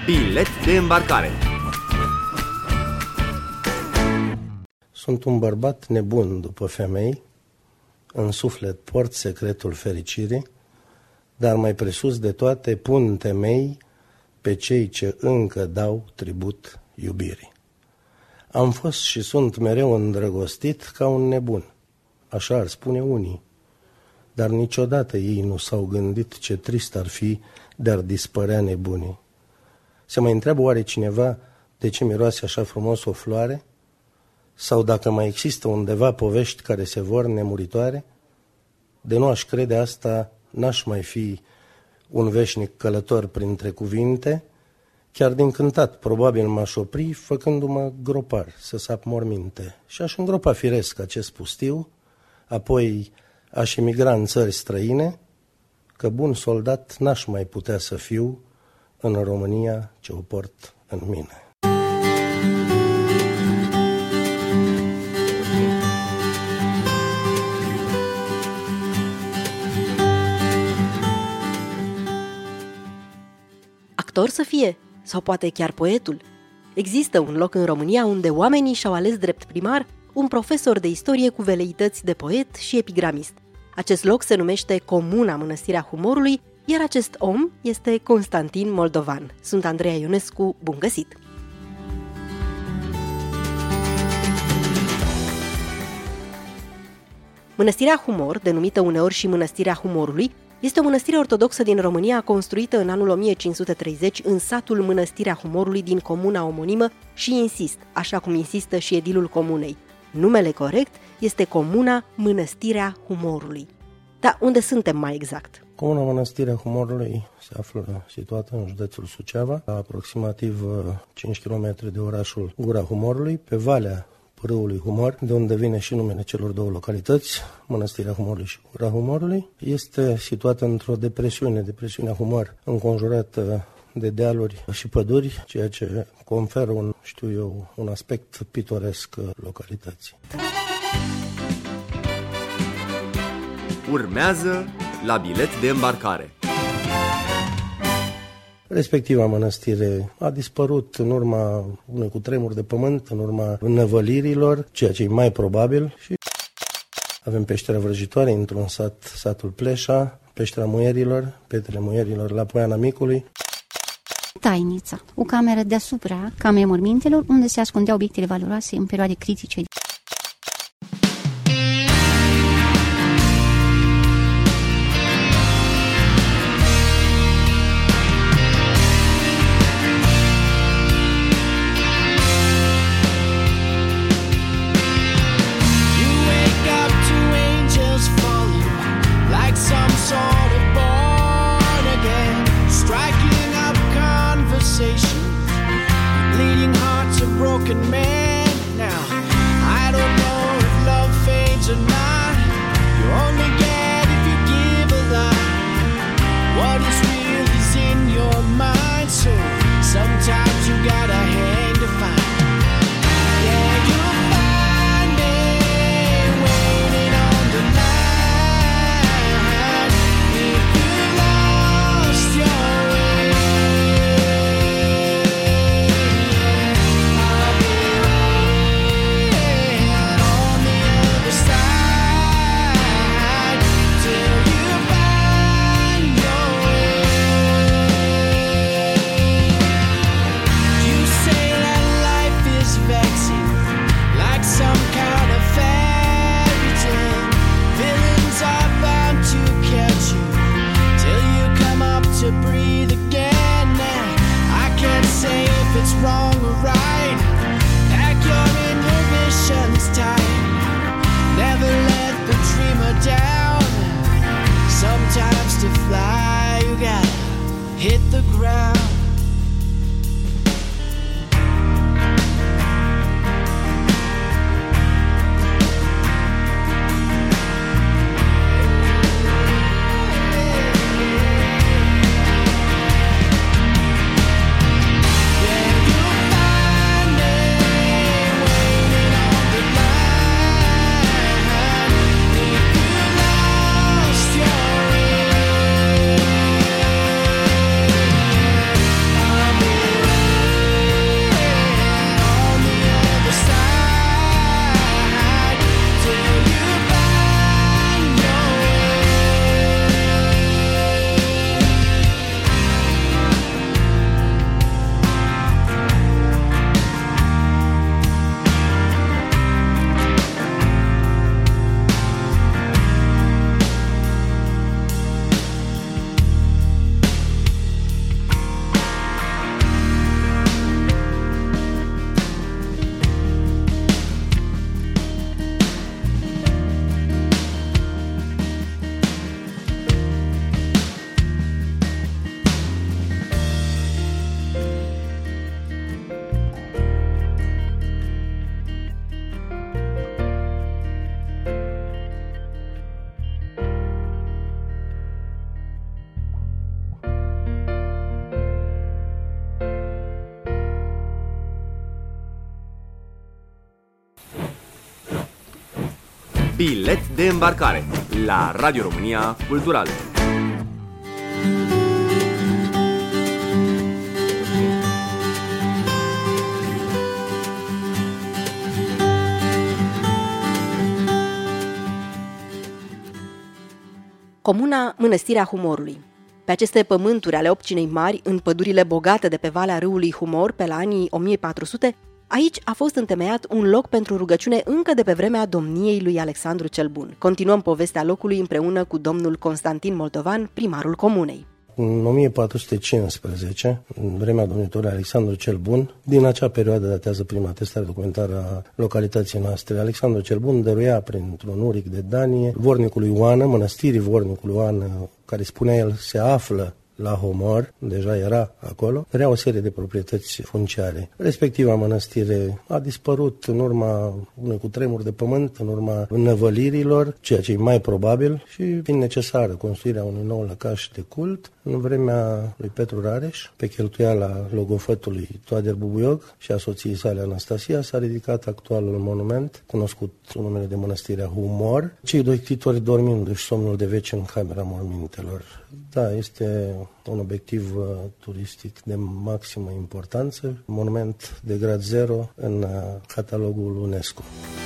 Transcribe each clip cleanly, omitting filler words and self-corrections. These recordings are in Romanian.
Bilet de îmbarcare. Sunt un bărbat nebun după femei, în suflet port secretul fericirii, dar mai presus de toate pun temei pe cei ce încă dau tribut iubirii. Am fost și sunt mereu îndrăgostit ca un nebun, așa ar spune unii, dar niciodată ei nu s-au gândit ce trist ar fi de-ar dispărea nebunii. Se mai întreabă oare cineva de ce miroase așa frumos o floare? Sau dacă mai există undeva povești care se vor nemuritoare? De nu aș crede asta, n-aș mai fi un veșnic călător printre cuvinte, chiar din cântat probabil m-aș opri, făcându-mă gropar să sap morminte. Și aș îngropa firesc acest pustiu, apoi aș emigra în țări străine, că bun soldat n-aș mai putea să fiu în România ce o port în mine. Actor să fie? Sau poate chiar poetul? Există un loc în România unde oamenii și-au ales drept primar un profesor de istorie cu veleități de poet și epigramist. Acest loc se numește Comuna Mănăstirea Humorului, iar acest om este Constantin Moldovan. Sunt Andreea Ionescu, bun găsit! Mănăstirea Humor, denumită uneori și Mănăstirea Humorului, este o mănăstire ortodoxă din România construită în anul 1530 în satul Mănăstirea Humorului din comuna omonimă și insist, așa cum insistă și edilul comunei. Numele corect este Comuna Mănăstirea Humorului. Dar unde suntem mai exact? Comuna Mănăstirea Humorului se află situată în județul Suceava, la aproximativ 5 km de orașul Gura Humorului, pe valea Râului Humor, de unde vine și numele celor două localități, Mănăstirea Humorului și Gura Humorului. Este situată într-o depresiunea Humor, înconjurată de dealuri și păduri, ceea ce conferă un aspect pitoresc localității. Urmează la Bilet de îmbarcare. Respectiva mănăstire a dispărut în urma unui cutremur de pământ, în urma înăvălirilor, ceea ce e mai probabil. Și avem peștera Vrăjitoare într-un sat, satul Pleșa, peștera Muierilor, Petrele Muierilor la Poiana Micului. Tainița, o cameră deasupra camerei mormintelor, unde se ascundeau obiectele valoroase în perioade critice. Bilet de îmbarcare la Radio România Cultural. Comuna Mănăstirea Humorului. Pe aceste pământuri ale Opcinei Mari, în pădurile bogate de pe valea râului Humor, pe la anii 1400, aici a fost întemeiat un loc pentru rugăciune încă de pe vremea domniei lui Alexandru cel Bun. Continuăm povestea locului împreună cu domnul Constantin Moldovan, primarul comunei. În 1415, în vremea domnitorului Alexandru cel Bun, din acea perioadă datează prima atestare documentară a localității noastre. Alexandru cel Bun dăruia printr-un uric de danie vornicului Oană, mănăstirii vornicului Oană, care spunea el se află la Humor, deja era acolo, dărea o serie de proprietăți funciare. Respectiva mănăstire a dispărut în urma unui cutremur de pământ, în urma înnăvălirilor, ceea ce e mai probabil, și fiind necesară construirea unui nou lăcaș de cult, în vremea lui Petru Rareș, pe cheltuiala logofătului Toader Bubuiog și a soției sale Anastasia, s-a ridicat actualul monument, cunoscut sub numele de Mănăstirea Humor, cei doi ctitori dormindu-și somnul de veci în camera mormintelor. Da, este un obiectiv turistic de maximă importanță, monument de grad 0 în catalogul UNESCO.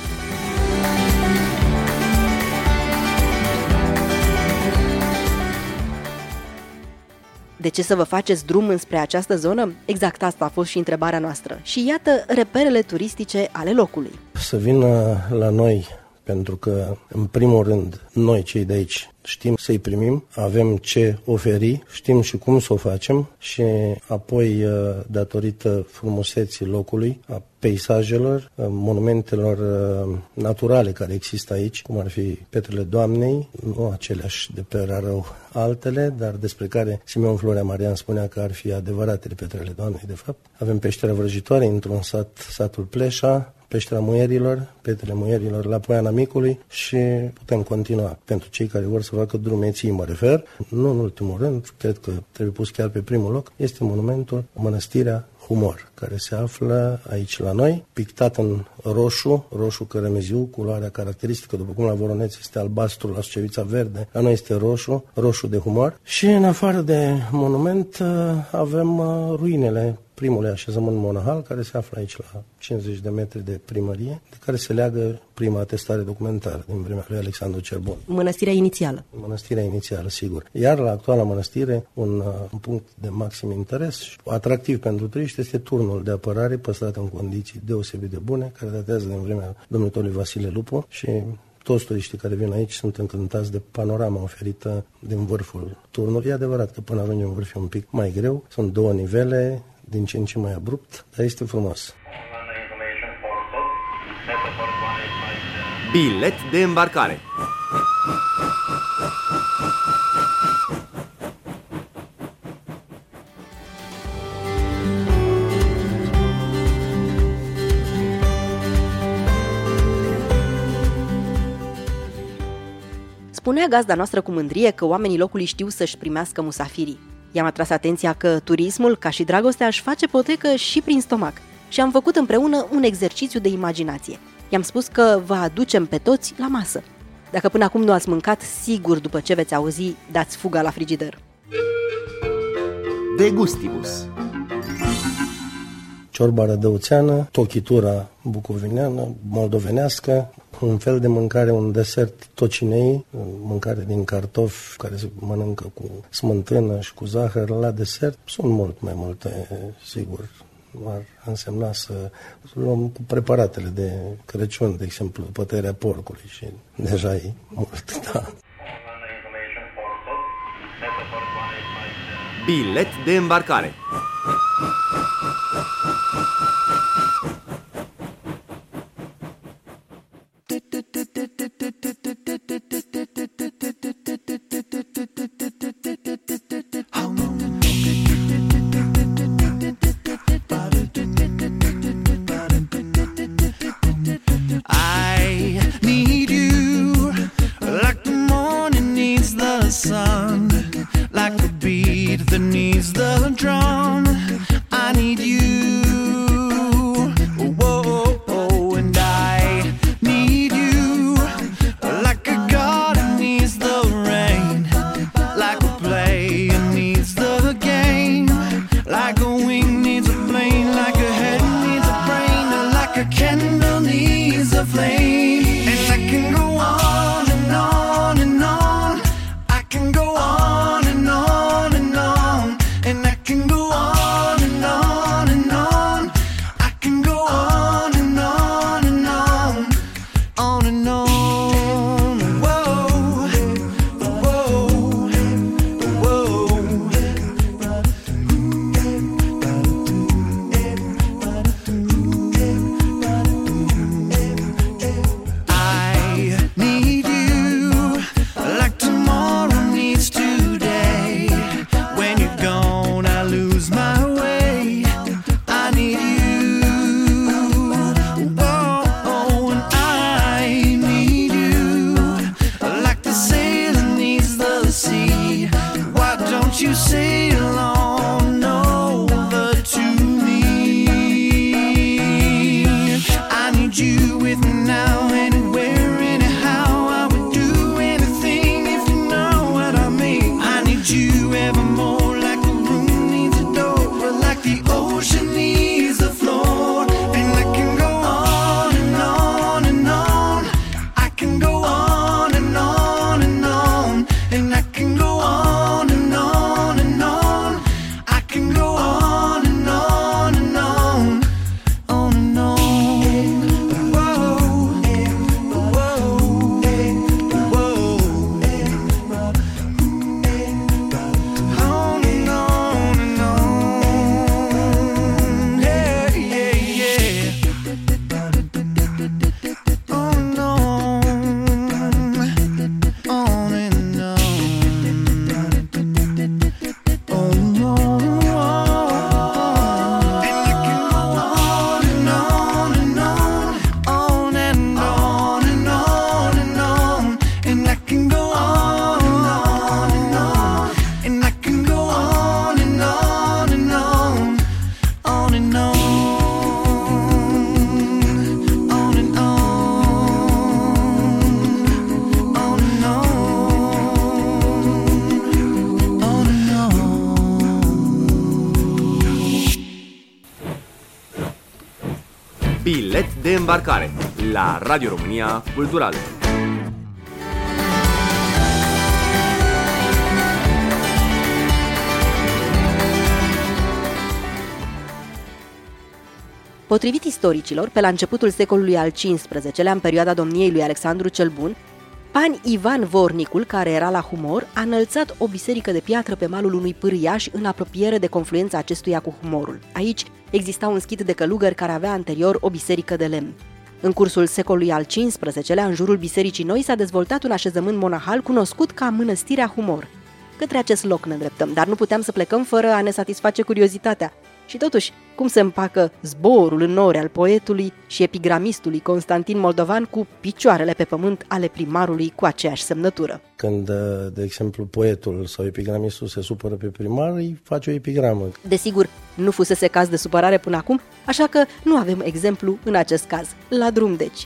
De ce să vă faceți drum înspre această zonă? Exact asta a fost și întrebarea noastră. Și iată reperele turistice ale locului. Să vină la noi, pentru că, în primul rând, noi cei de aici știm să-i primim, avem ce oferi, știm și cum să o facem și apoi, datorită frumuseții locului, a peisajelor, monumentelor naturale care există aici, cum ar fi Pietrele Doamnei, nu aceleași de pe Rarău, altele, dar despre care Simeon Florea Marian spunea că ar fi adevăratele Pietrele Doamnei, de fapt. Avem peștera Vrăjitoare, într-un sat, satul Pleșa, peștera Muierilor, Pietrele Muierilor la Poiana Micului și putem continua. Pentru cei care vor să facă drumeții, mă refer, nu în ultimul rând, cred că trebuie pus chiar pe primul loc, este monumentul Mănăstirea Humor, care se află aici la noi, pictat în roșu cărămeziu, culoarea caracteristică, după cum la Voroneț este albastru, la Sucevița verde, la noi este roșu de humor. Și în afară de monument avem ruinele primului așezământ monahal, care se află aici la 50 de metri de primărie, de care se leagă prima atestare documentară din vremea lui Alexandru cel Bun. Mănăstirea inițială. Mănăstirea inițială, sigur. Iar la actuala mănăstire, un punct de maxim interes și atractiv pentru turiști este turnul de apărare păstrat în condiții deosebit de bune, care datează din vremea domnitorului Vasile Lupu și toți turiștii care vin aici sunt încântați de panorama oferită din vârful turnului. E adevărat că până ajungem în vârf e un pic mai greu, sunt 2 nivele, din ce în ce mai abrupt, dar este frumos. Bilet de îmbarcare. Spunea gazda noastră cu mândrie că oamenii locului știu să-și primească musafirii. I-am atras atenția că turismul, ca și dragostea, își face potecă și prin stomac și am făcut împreună un exercițiu de imaginație. I-am spus că vă aducem pe toți la masă. Dacă până acum nu ați mâncat, sigur după ce veți auzi, dați fuga la frigider. Degustibus. Ciorba rădăuțeană, tochitura bucovineană, moldovenească, un fel de mâncare, un desert tocinei, mâncare din cartofi care se mănâncă cu smântână și cu zahăr la desert. Sunt mult mai multe, sigur. Ar însemna să luăm cu preparatele de Crăciun, de exemplu, pătărea porcului și deja e mult, da. Bilet de îmbarcare. Sun, like a beat that needs the drum. I need you, whoa, and I need you, won't you sail on over to me? I need you with me now, anywhere, anyhow. I would do anything if you know what I mean. I need you evermore, like a room needs a door, but like the ocean needs the floor. And I can go on and on and on. I can go on and on and on. And I can go on and on and on. I can go on and on and on. On and on. Whoa, whoa, whoa. On and on and on. Yeah, yeah, yeah. On and on. On and on. Oh no. And I can go on and on and on. On and on and on and on. And I can go on and on and on. And I can go on and on and on. On and on. On and on. On and on. On and on. Bilet de îmbarcare la Radio România Cultural. Potrivit istoricilor, pe la începutul secolului al XV-lea, în perioada domniei lui Alexandru cel Bun, Pan Ivan Vornicul, care era la Humor, a înălțat o biserică de piatră pe malul unui pârâiaș în apropiere de confluența acestuia cu Humorul. Aici exista un schid de călugări care avea anterior o biserică de lemn. În cursul secolului al XV-lea, în jurul bisericii noi, s-a dezvoltat un așezământ monahal cunoscut ca Mănăstirea Humor. Către acest loc ne îndreptăm, dar nu puteam să plecăm fără a ne satisface curiozitatea. Și totuși, cum se împacă zborul în nori al poetului și epigramistului Constantin Moldovan cu picioarele pe pământ ale primarului cu aceeași semnătură? Când, de exemplu, poetul sau epigramistul se supără pe primar, îi face o epigramă. Desigur, nu fusese caz de supărare până acum, așa că nu avem exemplu în acest caz. La drum, deci!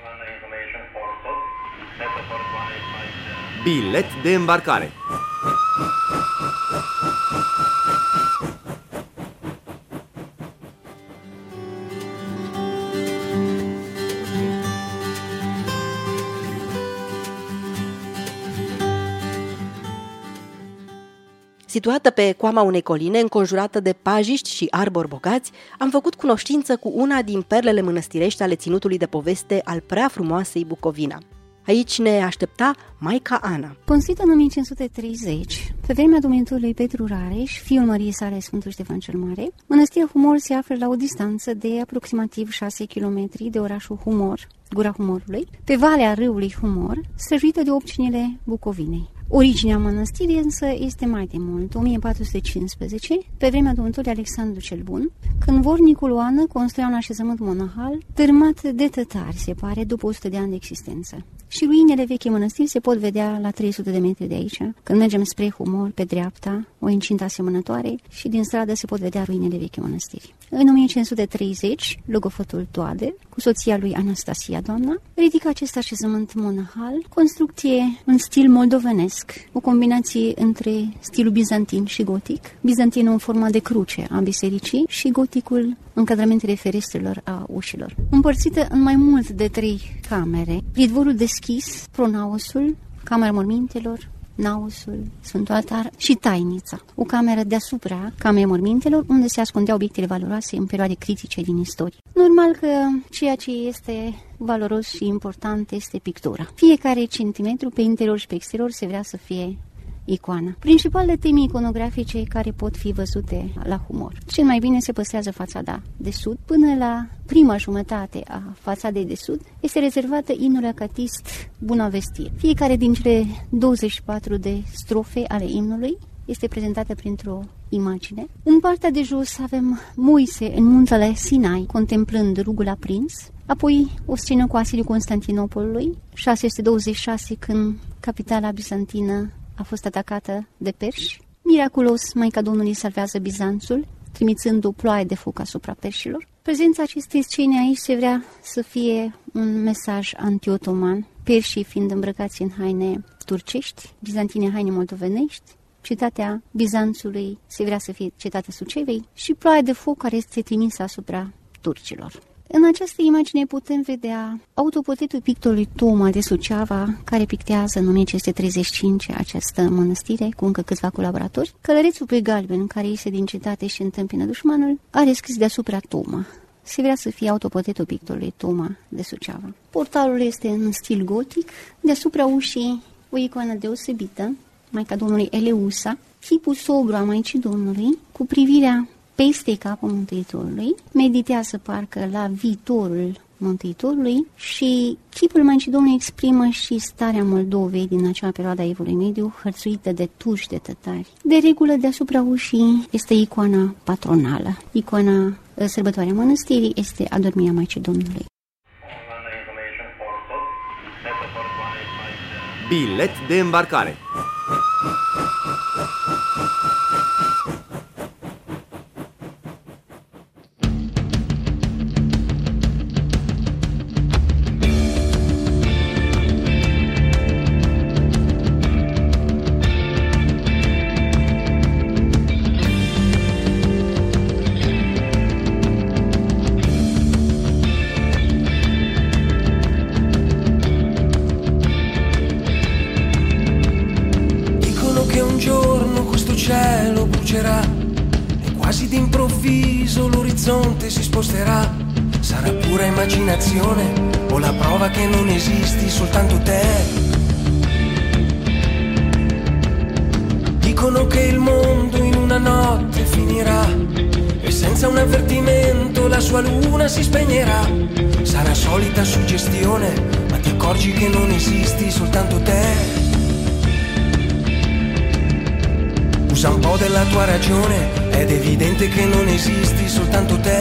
Bilet de îmbarcare. Situată pe coama unei coline, înconjurată de pajiști și arbori bogați, am făcut cunoștință cu una din perlele mănăstirești ale ținutului de poveste al prea frumoasei Bucovina. Aici ne aștepta Maica Ana. Construită în 1530, pe vremea domnitorului Petru Rareș, fiul măriei sale Sfântul Ștefan cel Mare, Mănăstirea Humor se află la o distanță de aproximativ 6 km de orașul Humor, Gura Humorului, pe valea râului Humor, străjuită de opcinile Bucovinei. Originea mănăstirii însă este mai de mult, 1415, pe vremea domnitorului Alexandru cel Bun, când vornicul Oană construia un așezământ monahal, târmat de tătari, se pare, după 100 de ani de existență. Și ruinele vechii mănăstiri se pot vedea la 300 de metri de aici. Când mergem spre Humor, pe dreapta, o incintă asemănătoare, și din stradă se pot vedea ruinele vechii mănăstiri. În 1530, logofătul Toader, cu soția lui Anastasia, doamna, ridică acest așezământ monahal, construcție în stil moldovenesc, o combinație între stilul bizantin și gotic, bizantinul în forma de cruce a bisericii și goticul încadramentele ferestrelor a ușilor. Împărțită în mai mult de 3 camere, pridvorul deschis, pronaosul, camera mormintelor, naosul, Sfântul Altar și tainița, o cameră deasupra camerei mormintelor unde se ascundeau obiectele valoroase în perioade critice din istorie. Normal că ceea ce este valoros și important este pictura. Fiecare centimetru pe interior și pe exterior se vrea să fie icoană. Principalele teme iconografice care pot fi văzute la Humor. Cel mai bine se păstrează fațada de sud. Până la prima jumătate a fațadei de sud este rezervată imnului acatist Bunavestir. Fiecare din cele 24 de strofe ale imnului este prezentată printr-o imagine. În partea de jos avem Moise în muntele Sinai, contemplând rugul aprins, apoi o scenă cu asediul Constantinopolului, 626, când capitala bizantină a fost atacată de perși. Miraculos, Maica Domnului salvează Bizanțul, trimițând o ploaie de foc asupra perșilor. Prezența acestei scene aici se vrea să fie un mesaj anti-otoman, perșii fiind îmbrăcați în haine turcești, bizantine haine moldovenești, cetatea Bizanțului se vrea să fie cetatea Sucevei și ploaia de foc care este trimisă asupra turcilor. În această imagine putem vedea autoportretul pictorului Toma de Suceava, care pictează în 1535 această mănăstire cu încă câțiva colaboratori. Călărețul pe galben, care iese din cetate și întâmpină dușmanul, are scris deasupra Toma. Se vrea să fie autoportretul pictorului Toma de Suceava. Portalul este în stil gotic, deasupra ușii o icoană deosebită, Maica Domnului Eleusa, chipul sobru a Maicii Domnului, cu privirea peste capul Mântuitorului, meditează parcă la viitorul Mântuitorului și chipul Maicii Domnului exprimă și starea Moldovei din acea perioadă a Evului Mediu, hărțuită de turci, de tătari. De regulă, deasupra ușii este icoana patronală. Icoana sărbătoarea mănăstirii este Adormirea Maicii Domnului. Bilet de îmbarcare. E quasi d'improvviso l'orizzonte si sposterà. Sarà pura immaginazione o la prova che non esisti, soltanto te. Dicono che il mondo in una notte finirà e senza un avvertimento la sua luna si spegnerà. Sarà solita suggestione, ma ti accorgi che non esisti, soltanto te. Usa un po' della tua ragione, ed è evidente che non esisti, soltanto te.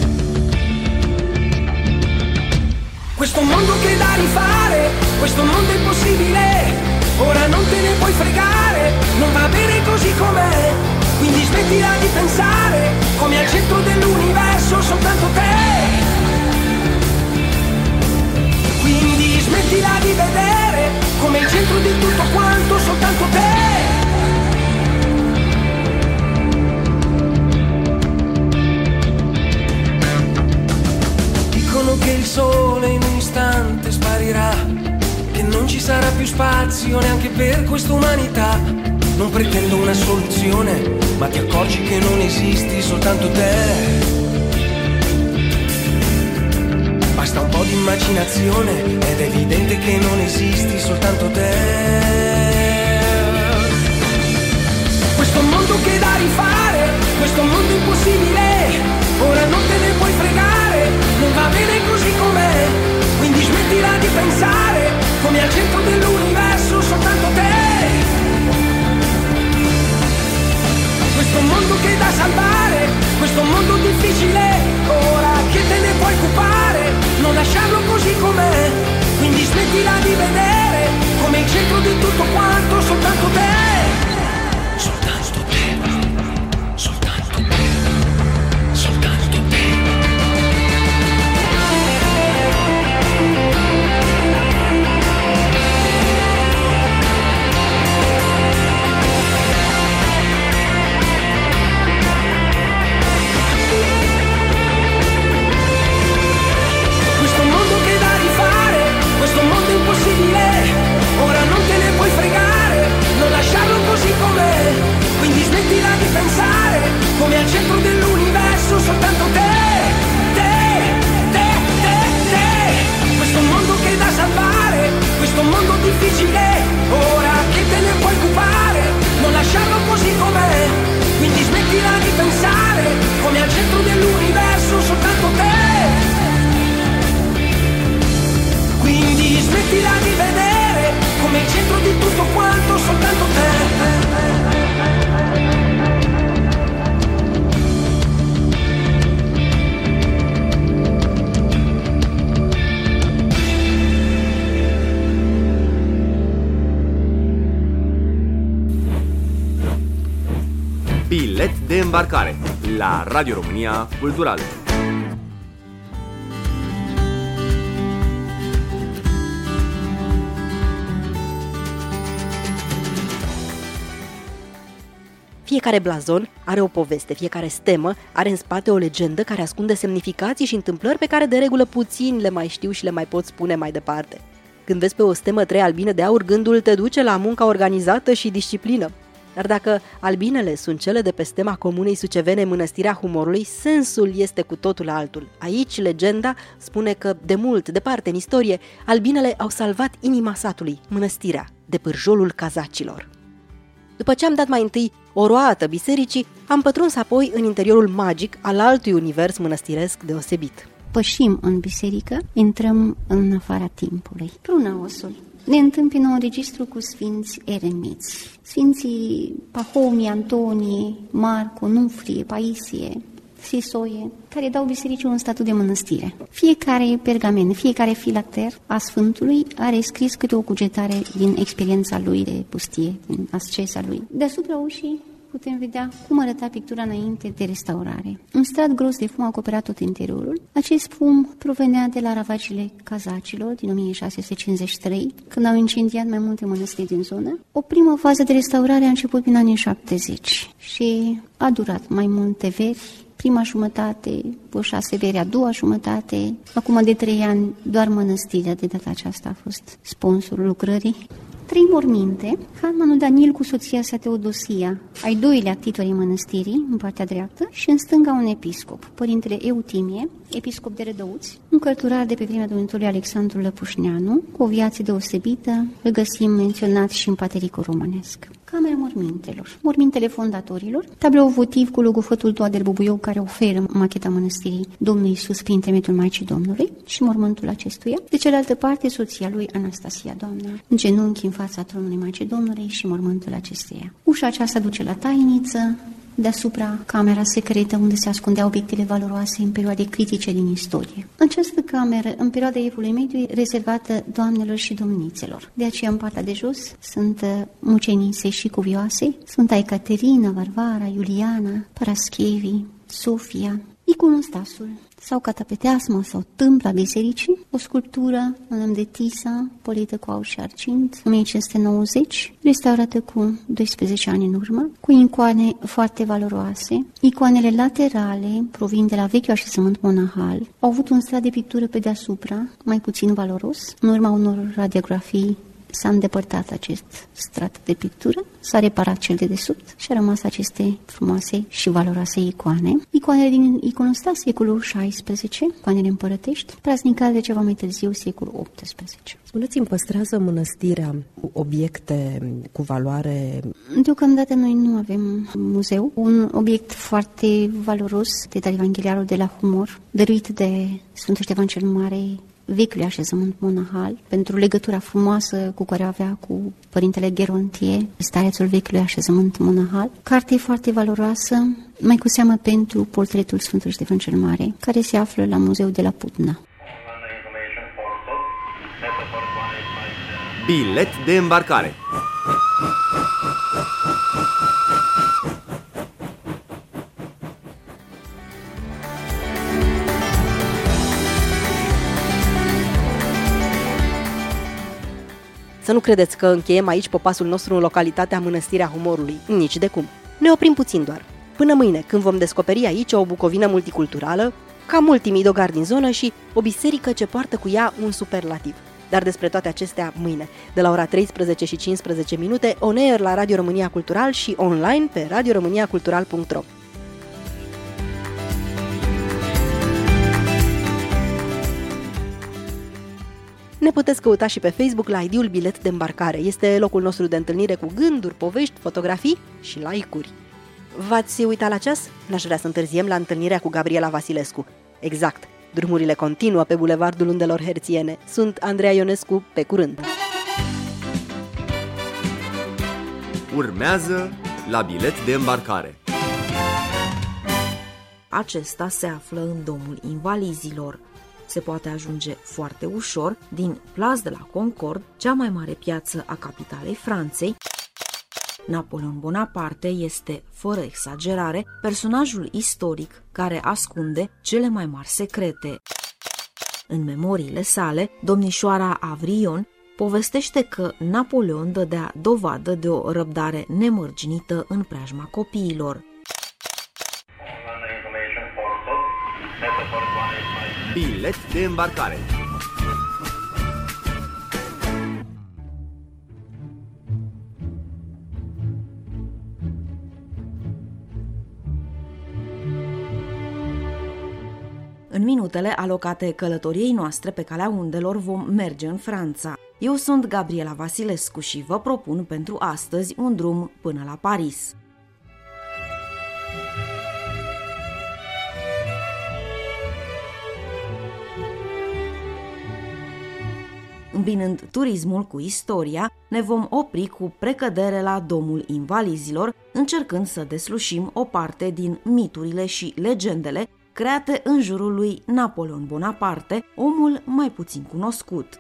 Questo mondo che da rifare, questo mondo impossibile, ora non te ne puoi fregare, non va bene così com'è, quindi smettila di pensare, come al centro dell'universo soltanto te. Quindi smettila di vedere, come il centro di tutto quanto soltanto te. Che il sole in un istante sparirà, che non ci sarà più spazio neanche per questa umanità. Non pretendo una soluzione, ma ti accorgi che non esisti, soltanto te. Basta un po' di immaginazione ed è evidente che non esisti, soltanto te. Questo mondo che da rifare, questo mondo impossibile, ora non te ne puoi fregare, non va bene così com'è, quindi smettila di pensare, come al centro dell'universo soltanto te. Questo mondo che da salvare, questo mondo difficile, ora che te ne puoi occupare, non lasciarlo così com'è, quindi smettila di vedere, come il centro di tutto quanto soltanto te. Soltanto te. Soltanto te. Soltanto te. Questo mondo che da rifare, questo mondo impossibile, ora non te ne puoi fregare, non lasciarlo Bilet de îmbarcare la Radio România Cultural. Fiecare blazon are o poveste, fiecare stemă are în spate o legendă care ascunde semnificații și întâmplări pe care de regulă puțini le mai știu și le mai pot spune mai departe. Când vezi pe o stemă 3 albine de aur, gândul te duce la munca organizată și disciplină. Dar dacă albinele sunt cele de pe stema comunei sucevene Mănăstirea Humorului, sensul este cu totul altul. Aici legenda spune că de mult, departe în istorie, albinele au salvat inima satului, mănăstirea, de pârjolul cazacilor. După ce am dat mai întâi o roată bisericii, am pătruns apoi în interiorul magic al altui univers mănăstiresc deosebit. Pășim în biserică, intrăm în afara timpului. Prunaosul ne întâmpină un registru cu sfinți eremiți. Sfinții Pahomie, Antonie, Marco, Nufrie, Paisie, Sisoie, care dau bisericii un statut de mănăstire. Fiecare pergament, fiecare filater a Sfântului are scris câte o cugetare din experiența lui de pustie, din ascesa lui. Deasupra ușii putem vedea cum arăta pictura înainte de restaurare. Un strat gros de fum a acoperat tot interiorul. Acest fum provenea de la ravagile cazacilor din 1653, când au incendiat mai multe mănăstiri din zonă. O primă fază de restaurare a început prin anii 70 și a durat mai multe veri. Prima jumătate, o 6 veri, a doua jumătate. Acum de 3 ani, doar mănăstirea de data aceasta a fost sponsorul lucrării. 3 morminte, Harmanul Daniel cu soția sa Teodosia, ai doilea titoli mănăstirii, în partea dreaptă, și în stânga un episcop, părintele Eutimie, episcop de Rădăuți, un cărturar de pe vremea domnitorului Alexandru Lăpușneanu, cu o viață deosebită, îl găsim menționat și în patericul românesc. Camera mormintelor, mormintele fondatorilor, tablou votiv cu logofătul Toader Bubuiou care oferă macheta mănăstirii Domnului Iisus prin intermediul Maicii Domnului și mormântul acestuia. De cealaltă parte, soția lui Anastasia, Doamna, în genunchi în fața tronului Maicii Domnului și mormântul acestuia. Ușa aceasta duce la tainiță, deasupra camera secretă unde se ascundeau obiectele valoroase în perioade critice din istorie. Această cameră, în perioada Evului Mediu, e rezervată doamnelor și domnițelor. De aceea, în partea de jos, sunt mucenițe și cuvioase, Sfânta Ecaterina, Varvara, Iuliana, Paraschevii, Sofia, iconostasul sau catapeteasmă sau tâmpla bisericii, o sculptură în lemn de Tisa, polită cu aur și argint, 1590, restaurată cu 12 ani în urmă, cu icoane foarte valoroase. Icoanele laterale provin de la vechiul așezământ monahal, au avut un strat de pictură pe deasupra, mai puțin valoros, în urma unor radiografii s-a îndepărtat acest strat de pictură, s-a reparat cel de desubt și a rămas aceste frumoase și valoroase icoane. Icoanele din iconostas secolul XVI, icoanele împărătești, praznicale de ceva mai târziu, secolul XVIII. Spuneți-mi, păstrează mănăstirea obiecte cu valoare? Deocamdată noi nu avem muzeu. Un obiect foarte valoros de la Evangheliarul de la Humor, dăruit de Sfântul Ștefan cel Mare, vechiul așezământ monahal, pentru legătura frumoasă cu care o avea cu părintele Gerontie, starețul vechiului așezământ monahal. Carte foarte valoroasă, mai cu seamă pentru portretul Sfântului Ștefan cel Mare, care se află la muzeul de la Putna. Bilet de îmbarcare. Să nu credeți că încheiem aici popasul nostru în localitatea Mănăstirea Humorului. Nici de cum. Ne oprim puțin doar. Până mâine, când vom descoperi aici o bucovină multiculturală, ca mult timidogari din zonă și o biserică ce poartă cu ea un superlativ. Dar despre toate acestea mâine, de la ora 13 și 15 minute, on air la Radio România Cultural și online pe radioromaniacultural.ro. Ne puteți căuta și pe Facebook la ID-ul Bilet de îmbarcare. Este locul nostru de întâlnire cu gânduri, povești, fotografii și like-uri. V-ați uitat la ceas? N-aș vrea să întârziem la întâlnirea cu Gabriela Vasilescu. Exact, drumurile continuă pe bulevardul undelor herțiene. Sunt Andreea Ionescu, pe curând! Urmează la Bilet de îmbarcare. Acesta se află în Domul Invalizilor. Se poate ajunge foarte ușor din Place de la Concord, cea mai mare piață a capitalei Franței, Napoleon Bonaparte este, fără exagerare, personajul istoric care ascunde cele mai mari secrete. În memoriile sale, domnișoara Avrion povestește că Napoleon dădea dovadă de o răbdare nemărginită în preajma copiilor. Bilet de îmbarcare. În minutele alocate călătoriei noastre pe calea undelor vom merge în Franța. Eu sunt Gabriela Vasilescu și vă propun pentru astăzi un drum până la Paris. Îmbinând turismul cu istoria, ne vom opri cu precădere la Domul Invalizilor, încercând să deslușim o parte din miturile și legendele create în jurul lui Napoleon Bonaparte, omul mai puțin cunoscut.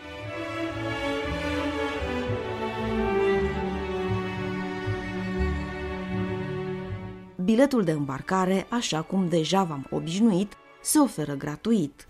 Biletul de îmbarcare, așa cum deja v-am obișnuit, se oferă gratuit.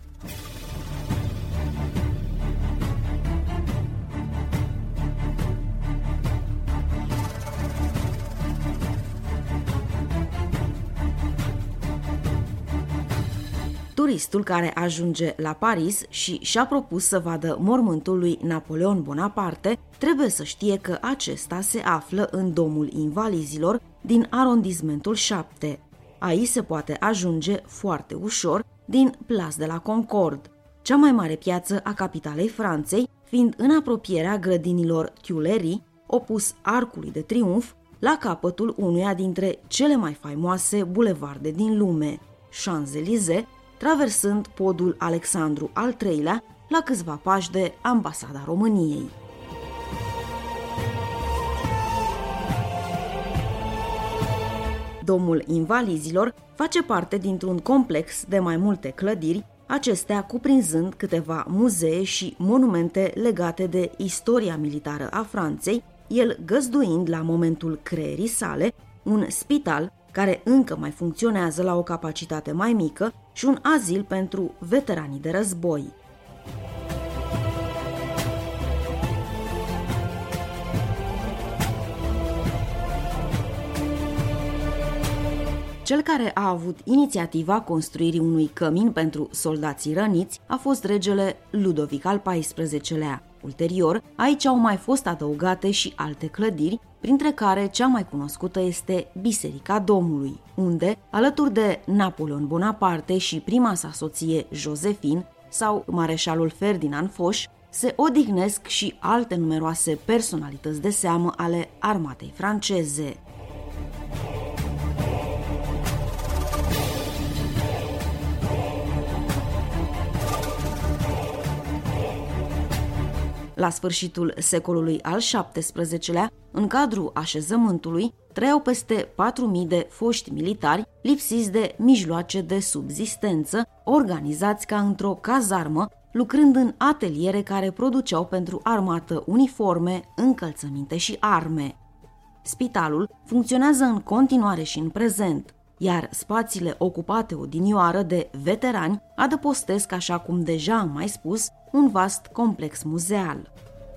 Turistul care ajunge la Paris și și-a propus să vadă mormântul lui Napoleon Bonaparte trebuie să știe că acesta se află în Domul Invalizilor din arondismentul 7. Aici se poate ajunge foarte ușor din Place de la Concorde, cea mai mare piață a capitalei Franței, fiind în apropierea grădinilor Tuileries, opus Arcului de Triunf, la capătul unuia dintre cele mai faimoase bulevarde din lume, Champs-Élysées, traversând podul Alexandru al III-lea, la câțiva pași de Ambasada României. Domul Invalizilor face parte dintr-un complex de mai multe clădiri, acestea cuprinzând câteva muzee și monumente legate de istoria militară a Franței, el găzduind la momentul creierii sale un spital care încă mai funcționează la o capacitate mai mică și un azil pentru veteranii de război. Cel care a avut inițiativa construirii unui cămin pentru soldații răniți a fost regele Ludovic al XIV-lea. Ulterior, aici au mai fost adăugate și alte clădiri, printre care cea mai cunoscută este Biserica Domnului, unde, alături de Napoleon Bonaparte și prima sa soție Josephine sau mareșalul Ferdinand Foch, se odihnesc și alte numeroase personalități de seamă ale armatei franceze. La sfârșitul secolului al XVII-lea, în cadrul așezământului, trăiau peste 4.000 de foști militari lipsiți de mijloace de subzistență, organizați ca într-o cazarmă, lucrând în ateliere care produceau pentru armată uniforme, încălțăminte și arme. Spitalul funcționează în continuare și în prezent, iar spațiile ocupate odinioară de veterani adăpostesc, așa cum deja am mai spus, un vast complex muzeal.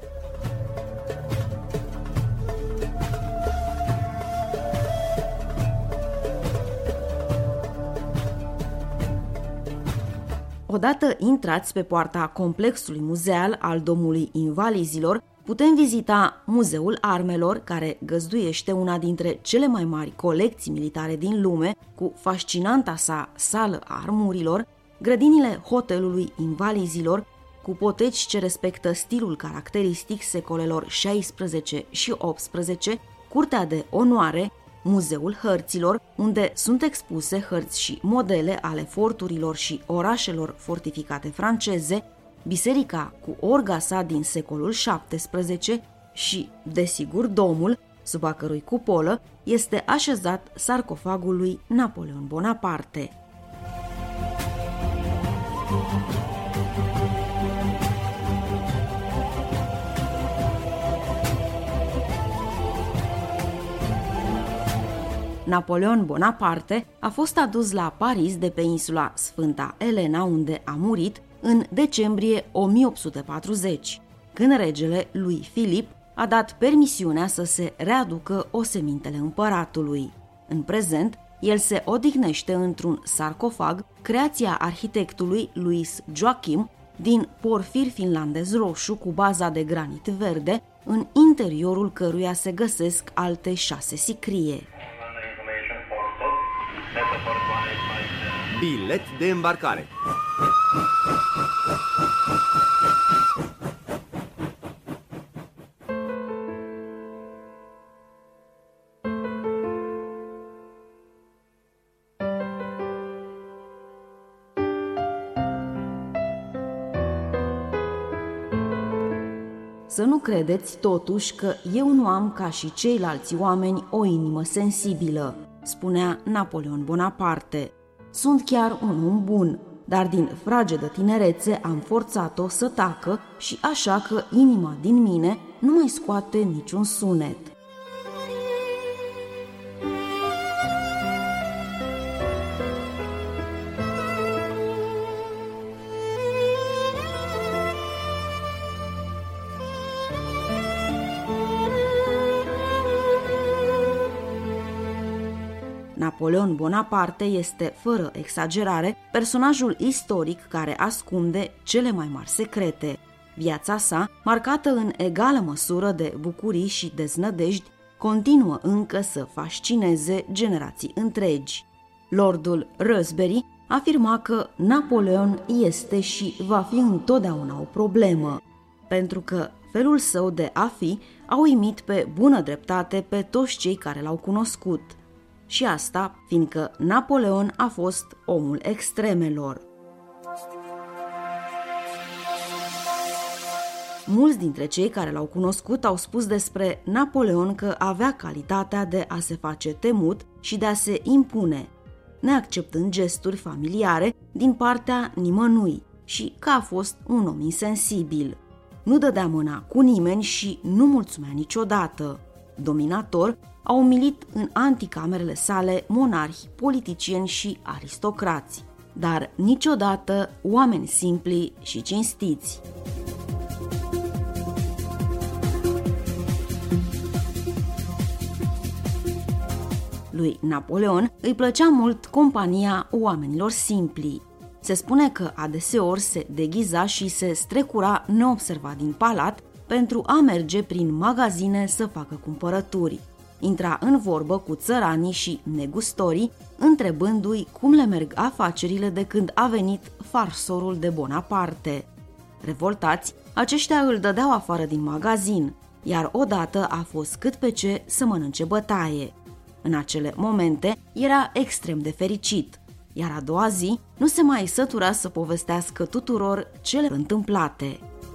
Odată intrați pe poarta complexului muzeal al Domului Invalizilor, putem vizita Muzeul Armelor, care găzduiește una dintre cele mai mari colecții militare din lume, cu fascinanta sa sală a armurilor, grădinile Hotelului Invalizilor, cu poteci ce respectă stilul caracteristic secolelor 16 și 18, Curtea de Onoare, Muzeul Hărților, unde sunt expuse hărți și modele ale forturilor și orașelor fortificate franceze, biserica cu orga sa din secolul 17 și, desigur, domul, sub a cărui cupolă este așezat sarcofagul lui Napoleon Bonaparte. Napoleon Bonaparte a fost adus la Paris de pe insula Sfânta Elena, unde a murit în decembrie 1840, când regele lui Filip a dat permisiunea să se readucă osemintele împăratului. În prezent, el se odihnește într-un sarcofag, creația arhitectului Louis Joachim, din porfir finlandez roșu cu baza de granit verde, în interiorul căruia se găsesc alte 6 sicrie. Bilet de îmbarcare. Să nu credeți totuși că eu nu am ca și ceilalți oameni o inimă sensibilă, spunea Napoleon Bonaparte. Sunt chiar un om bun, dar din fragedă tinerețe am forțat-o să tacă și așa că inima din mine nu mai scoate niciun sunet. Napoleon Bonaparte este, fără exagerare, personajul istoric care ascunde cele mai mari secrete. Viața sa, marcată în egală măsură de bucurii și deznădejdi, continuă încă să fascineze generații întregi. Lordul Rosebery afirma că Napoleon este și va fi întotdeauna o problemă, pentru că felul său de a fi a uimit pe bună dreptate pe toți cei care l-au cunoscut. Și asta fiindcă Napoleon a fost omul extremelor. Mulți dintre cei care l-au cunoscut au spus despre Napoleon că avea calitatea de a se face temut și de a se impune, neacceptând gesturi familiare din partea nimănui, și că a fost un om insensibil. Nu dădea mâna cu nimeni și nu mulțumea niciodată. Dominator, a umilit în anticamerele sale monarhi, politicieni și aristocrați, dar niciodată oameni simpli și cinstiți. Lui Napoleon îi plăcea mult compania oamenilor simpli. Se spune că adeseori se deghiza și se strecura neobservat din palat pentru a merge prin magazine să facă cumpărături. Intra în vorbă cu țăranii și negustorii, întrebându-i cum le merg afacerile de când a venit farsorul de Bonaparte. Revoltați, aceștia îl dădeau afară din magazin, iar odată a fost cât pe ce să mănânce bătaie. În acele momente era extrem de fericit, iar a doua zi nu se mai sătura să povestească tuturor cele întâmplate.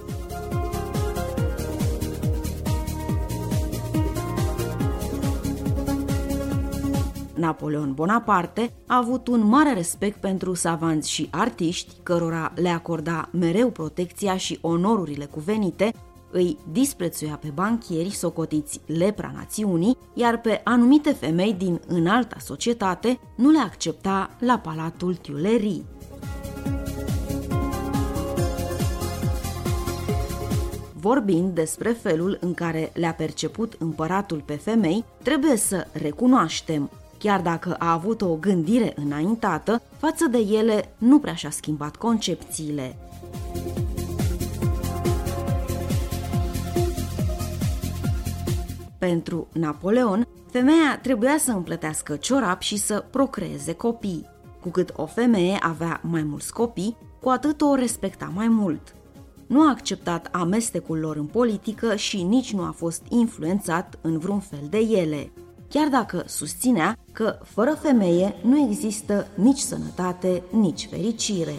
Napoleon Bonaparte a avut un mare respect pentru savanți și artiști, cărora le acorda mereu protecția și onorurile cuvenite, îi disprețuia pe banchieri socotiți lepra națiunii, iar pe anumite femei din înalta societate nu le accepta la Palatul Tuileries. Vorbind despre felul în care le-a perceput împăratul pe femei, trebuie să recunoaștem, chiar dacă a avut o gândire înaintată, față de ele nu prea și-a schimbat concepțiile. Pentru Napoleon, femeia trebuia să împletească ciorapi și să procreeze copii. Cu cât o femeie avea mai mulți copii, cu atât o respecta mai mult. Nu a acceptat amestecul lor în politică și nici nu a fost influențat în vreun fel de ele, chiar dacă susținea că fără femeie nu există nici sănătate, nici fericire.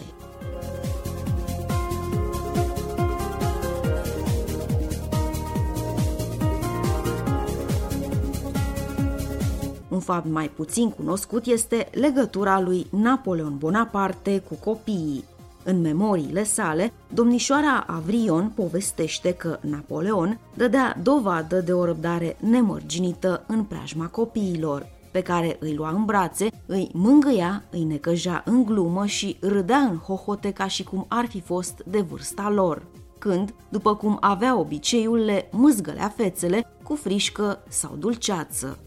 Un fapt mai puțin cunoscut este legătura lui Napoleon Bonaparte cu copiii. În memoriile sale, domnișoara Avrion povestește că Napoleon dădea dovadă de o răbdare nemărginită în preajma copiilor, pe care îi lua în brațe, îi mângâia, îi necăjea în glumă și râdea în hohote ca și cum ar fi fost de vârsta lor. Când, după cum avea obiceiul, le mâzgălea fețele cu frișcă sau dulceață.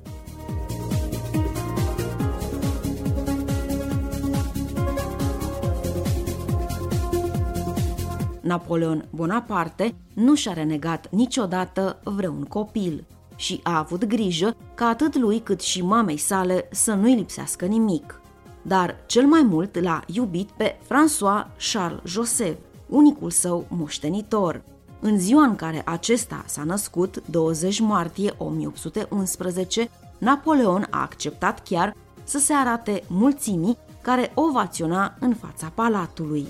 Napoleon Bonaparte nu și-a renegat niciodată vreun copil și a avut grijă ca atât lui cât și mamei sale să nu-i lipsească nimic. Dar cel mai mult l-a iubit pe François Charles Joseph, unicul său moștenitor. În ziua în care acesta s-a născut, 20 martie 1811, Napoleon a acceptat chiar să se arate mulțimii care ovaționa în fața palatului.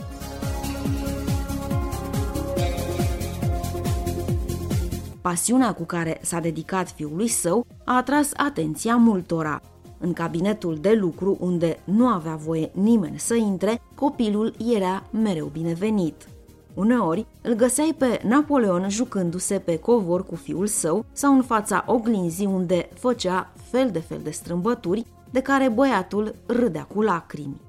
Pasiunea cu care s-a dedicat fiului său a atras atenția multora. În cabinetul de lucru, unde nu avea voie nimeni să intre, copilul era mereu binevenit. Uneori îl găseai pe Napoleon jucându-se pe covor cu fiul său sau în fața oglinzii, unde făcea fel de strâmbături de care băiatul râdea cu lacrimi.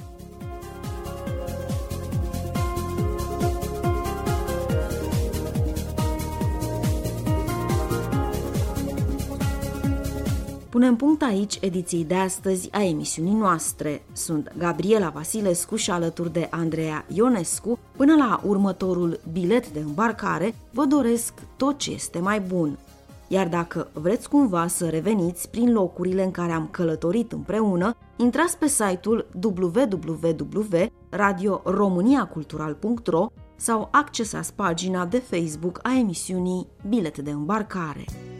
Punem punct aici ediției de astăzi a emisiunii noastre. Sunt Gabriela Vasilescu și alături de Andreea Ionescu. Până la următorul bilet de îmbarcare, vă doresc tot ce este mai bun. Iar dacă vreți cumva să reveniți prin locurile în care am călătorit împreună, intrați pe site-ul www.radioromaniacultural.ro sau accesați pagina de Facebook a emisiunii Bilet de îmbarcare.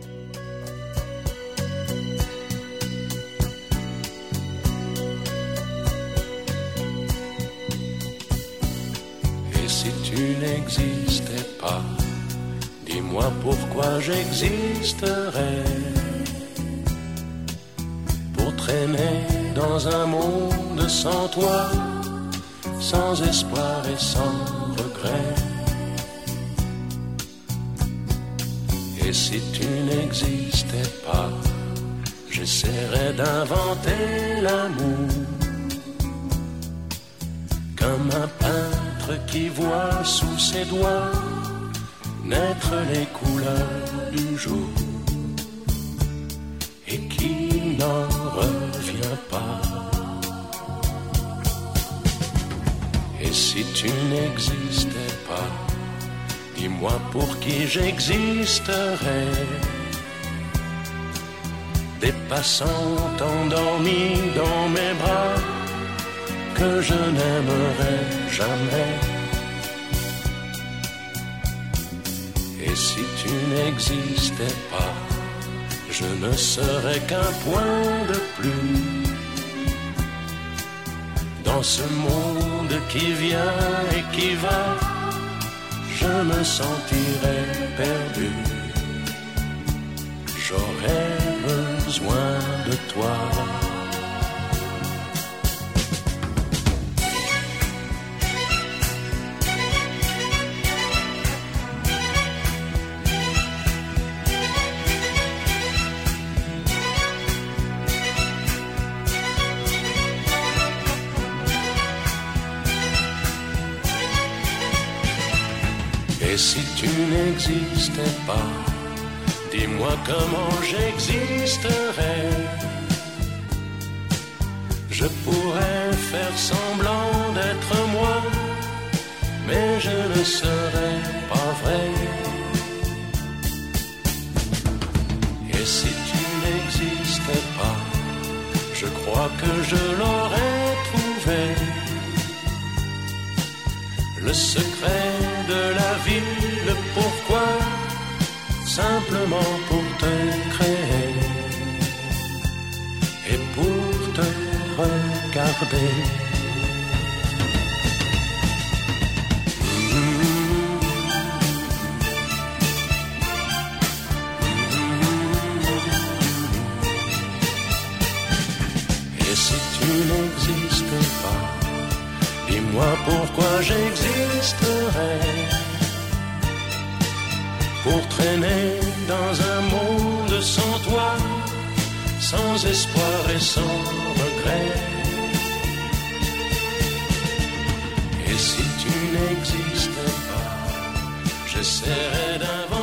Si tu n'existais pas, dis-moi pourquoi j'existerais. Pour traîner dans un monde sans toi, sans espoir et sans regret. Et si tu n'existais pas, j'essaierais d'inventer l'amour comme un peintre qui voit sous ses doigts naître les couleurs du jour et qui n'en revient pas. Et si tu n'existais pas, dis-moi pour qui j'existerais. Des passants endormis dans mes bras que je n'aimerais jamais. Et si tu n'existais pas, je ne serais qu'un point de plus dans ce monde qui vient et qui va. Je me sentirais perdu. J'aurais besoin de toi. Et si tu n'existais pas, dis-moi comment j'existerais. Je pourrais faire semblant d'être moi, mais je ne serais pas vrai. Et si tu n'existais pas, je crois que je l'aurais trouvé. Le secret de la vie, le pourquoi, simplement pour te créer et pour te regarder. Et si tu n'existais pas, dis-moi pourquoi j'existerais. Pour traîner dans un monde sans toi, sans espoir et sans regret. Et si tu n'existais pas, j'essaierais d'inventer